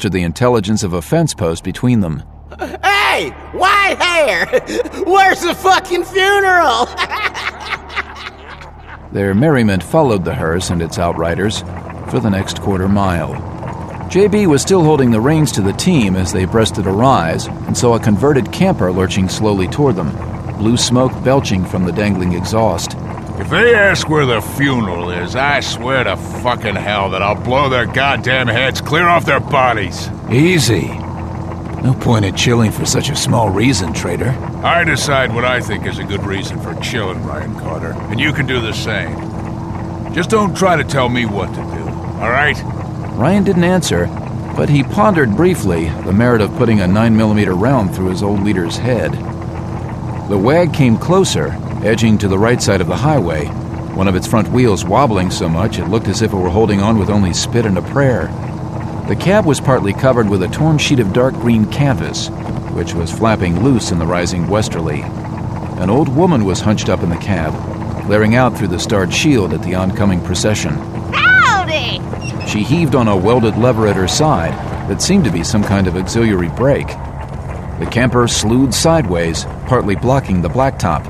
bolster the intelligence of a fence post between them. Hey, white hair! Where's the fucking funeral? Their merriment followed the hearse and its outriders for the next quarter mile. JB was still holding the reins to the team as they breasted a rise and saw a converted camper lurching slowly toward them, blue smoke belching from the dangling exhaust. If they ask where the funeral is, I swear to fucking hell that I'll blow their goddamn heads clear off their bodies. Easy. No point in chilling for such a small reason, traitor. I decide what I think is a good reason for chilling, Ryan Carter, and you can do the same. Just don't try to tell me what to do, all right? Ryan didn't answer, but he pondered briefly the merit of putting a 9mm round through his old leader's head. The wag came closer, edging to the right side of the highway, one of its front wheels wobbling so much it looked as if it were holding on with only spit and a prayer. The cab was partly covered with a torn sheet of dark green canvas, which was flapping loose in the rising westerly. An old woman was hunched up in the cab, glaring out through the starred shield at the oncoming procession. Howdy! She heaved on a welded lever at her side that seemed to be some kind of auxiliary brake. The camper slewed sideways, partly blocking the blacktop.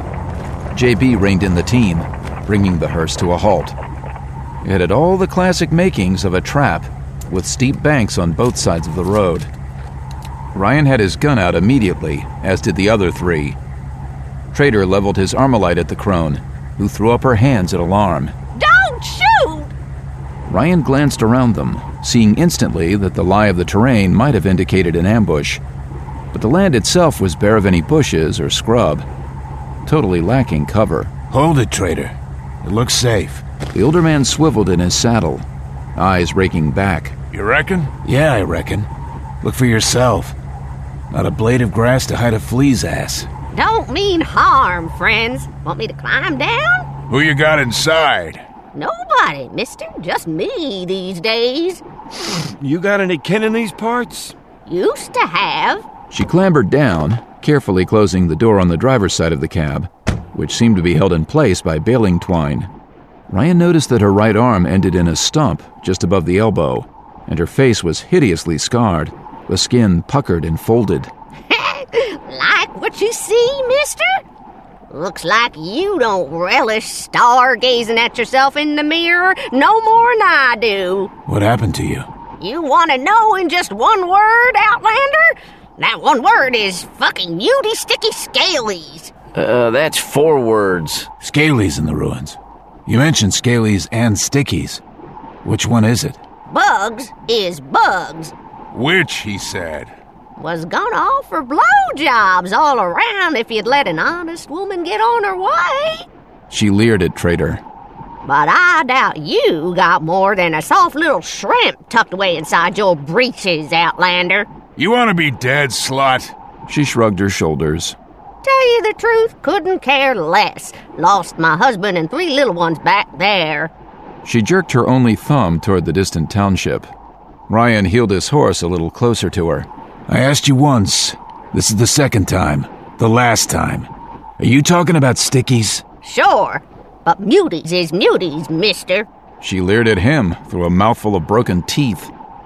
JB reined in the team, bringing the hearse to a halt. It had all the classic makings of a trap, with steep banks on both sides of the road. Ryan had his gun out immediately, as did the other three. Trader leveled his Armalite at the crone, who threw up her hands in alarm. Don't shoot! Ryan glanced around them, seeing instantly that the lie of the terrain might have indicated an ambush, but the land itself was bare of any bushes or scrub, totally lacking cover. Hold it, traitor. It looks safe. The older man swiveled in his saddle, eyes raking back. You reckon? Yeah, I reckon. Look for yourself. Not a blade of grass to hide a flea's ass. Don't mean harm, friends. Want me to climb down? Who you got inside? Nobody, mister. Just me these days. You got any kin in these parts? Used to have. She clambered down, carefully closing the door on the driver's side of the cab, which seemed to be held in place by baling twine. Ryan noticed that her right arm ended in a stump just above the elbow, and her face was hideously scarred, the skin puckered and folded. Like what you see, mister? Looks like you don't relish stargazing at yourself in the mirror no more than I do. What happened to you? You want to know in just one word, Outlander? That one word is fucking Muty Sticky Scalies. That's 4 words. Scalies in the ruins. You mentioned Scalies and Stickies. Which one is it? Bugs is bugs. Which, he said. Was gonna offer blowjobs all around if you'd let an honest woman get on her way. She leered at Trader. But I doubt you got more than a soft little shrimp tucked away inside your breeches, Outlander. You want to be dead, slut? She shrugged her shoulders. Tell you the truth, couldn't care less. Lost my husband and 3 little ones back there. She jerked her only thumb toward the distant township. Ryan heeled his horse a little closer to her. I asked you once. This is the second time. The last time. Are you talking about Stickies? Sure, but muties is muties, mister. She leered at him through a mouthful of broken teeth.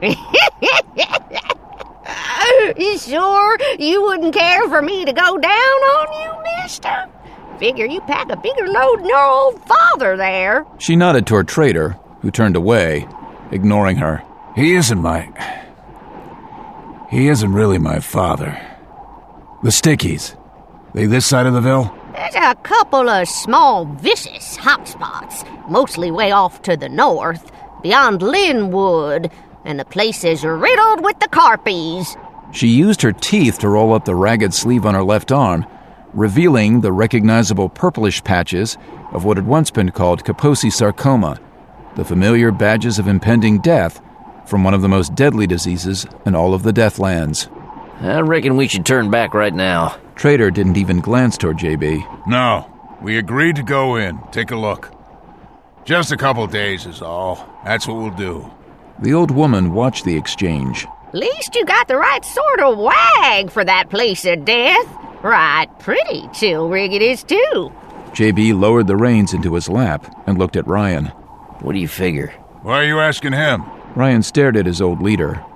You sure you wouldn't care for me to go down on you, mister? Figure you pack a bigger load than your old father there. She nodded toward Trader, who turned away, ignoring her. He isn't really my father. The Stickies. They this side of the Ville? There's a couple of small, vicious hotspots, mostly way off to the north, beyond Linwood, and the place is riddled with the Carpies. She used her teeth to roll up the ragged sleeve on her left arm, revealing the recognizable purplish patches of what had once been called Kaposi sarcoma, the familiar badges of impending death from one of the most deadly diseases in all of the Deathlands. I reckon we should turn back right now. Trader didn't even glance toward JB. No, we agreed to go in, take a look. Just a couple days is all. That's what we'll do. The old woman watched the exchange. Least you got the right sort of wag for that place of death. Right, pretty chill rig it is, too. JB lowered the reins into his lap and looked at Ryan. What do you figure? Why are you asking him? Ryan stared at his old leader.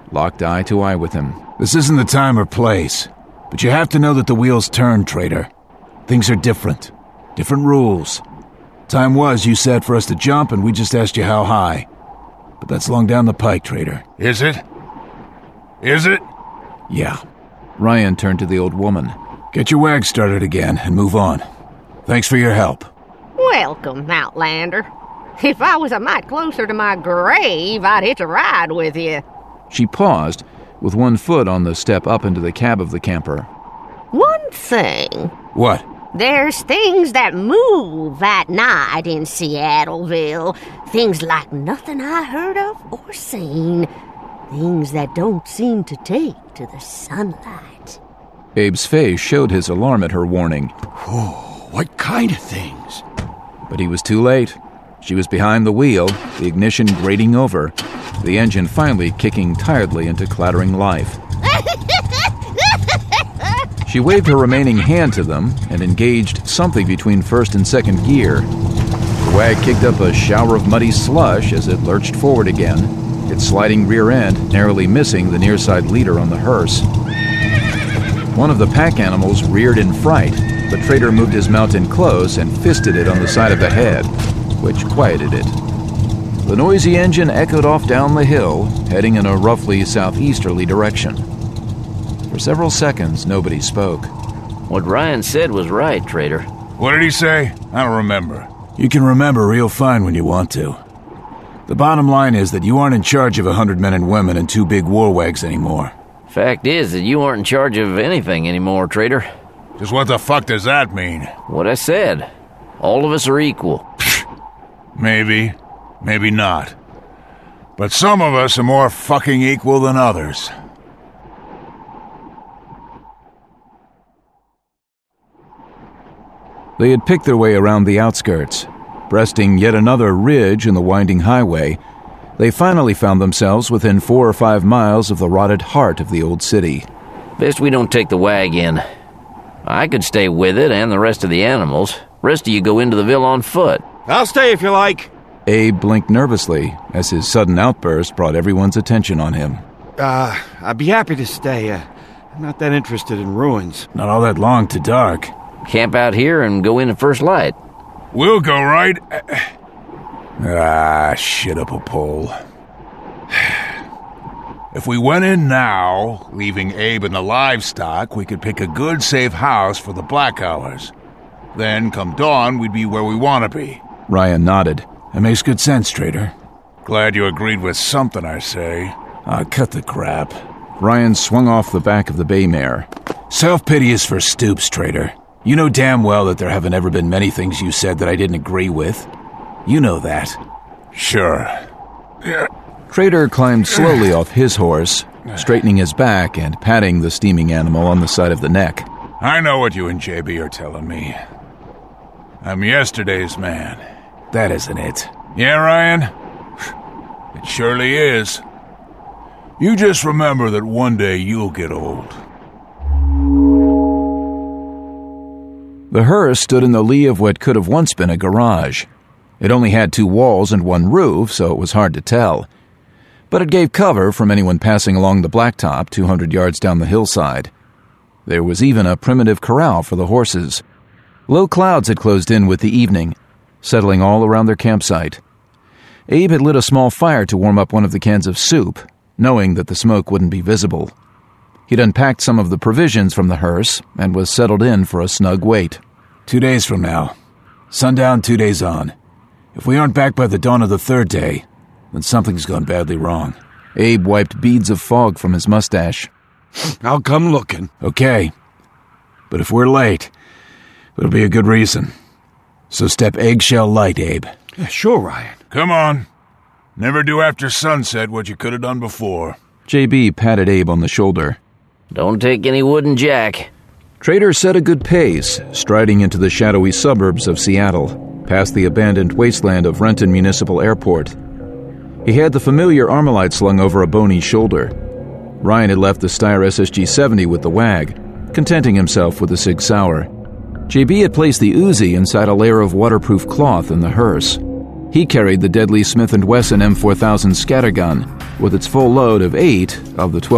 locked eye to eye with him. This isn't the time or place, but you have to know that the wheels turn, Trader. Things are different. Different rules. Time was you said for us to jump, and we just asked you how high. But that's long down the pike, Trader. Is it? Is it? Yeah. Ryan turned to the old woman. Get your wag started again and move on. Thanks for your help. Welcome, Outlander. If I was a mite closer to my grave, I'd hitch a ride with you. She paused, with one foot on the step up into the cab of the camper. One thing. What? There's things that move at night in Seattleville. Things like nothing I heard of or seen. Things that don't seem to take to the sunlight. Abe's face showed his alarm at her warning. Oh, what kind of things? But he was too late. She was behind the wheel, the ignition grating over, the engine finally kicking tiredly into clattering life. She waved her remaining hand to them and engaged something between first and second gear. The wag kicked up a shower of muddy slush as it lurched forward again, its sliding rear end narrowly missing the near-side leader on the hearse. One of the pack animals reared in fright, but Trader moved his mount in close and fisted it on the side of the head, which quieted it. The noisy engine echoed off down the hill, heading in a roughly southeasterly direction. For several seconds, nobody spoke. What Ryan said was right, Trader. What did he say? I don't remember. You can remember real fine when you want to. The bottom line is that you aren't in charge of 100 men and women and 2 big war wags anymore. Fact is that you aren't in charge of anything anymore, Trader. Just what the fuck does that mean? What I said. All of us are equal. Maybe. Maybe not. But some of us are more fucking equal than others. They had picked their way around the outskirts. Breasting yet another ridge in the winding highway, they finally found themselves within 4 or 5 miles of the rotted heart of the old city. Best we don't take the wag in. I could stay with it and the rest of the animals. Rest of you go into the ville on foot. I'll stay if you like. Abe blinked nervously as his sudden outburst brought everyone's attention on him. I'd be happy to stay. I'm not that interested in ruins. Not all that long to dark. Camp out here and go in at first light. We'll go right... Shit up a pole. If we went in now, leaving Abe and the livestock, we could pick a good, safe house for the black hours. Then, come dawn, we'd be where we want to be. Ryan nodded. That makes good sense, Trader. Glad you agreed with something I say. Cut the crap. Ryan swung off the back of the bay mare. Self-pity is for stoops, Trader. You know damn well that there haven't ever been many things you said that I didn't agree with. You know that. Sure. Yeah. Trader climbed slowly off his horse, straightening his back and patting the steaming animal on the side of the neck. I know what you and JB are telling me. I'm yesterday's man. That isn't it. Yeah, Ryan? It surely is. You just remember that one day you'll get old. The hearse stood in the lee of what could have once been a garage. It only had 2 walls and 1 roof, so it was hard to tell. But it gave cover from anyone passing along the blacktop 200 yards down the hillside. There was even a primitive corral for the horses. Low clouds had closed in with the evening, settling all around their campsite. Abe had lit a small fire to warm up one of the cans of soup, knowing that the smoke wouldn't be visible. He'd unpacked some of the provisions from the hearse and was settled in for a snug wait. 2 days from now. Sundown 2 days on. If we aren't back by the dawn of the 3rd day, then something's gone badly wrong. Abe wiped beads of fog from his mustache. I'll come looking. Okay. But if we're late, it'll be a good reason. So step eggshell light, Abe. Yeah, sure, Ryan. Come on. Never do after sunset what you could have done before. JB patted Abe on the shoulder. Don't take any wooden jack. Trader set a good pace, striding into the shadowy suburbs of Seattle, past the abandoned wasteland of Renton Municipal Airport. He had the familiar Armalite slung over a bony shoulder. Ryan had left the Steyr SSG-70 with the wag, contenting himself with the Sig Sauer. JB had placed the Uzi inside a layer of waterproof cloth in the hearse. He carried the deadly Smith & Wesson M4000 scattergun, with its full load of 8 of the 12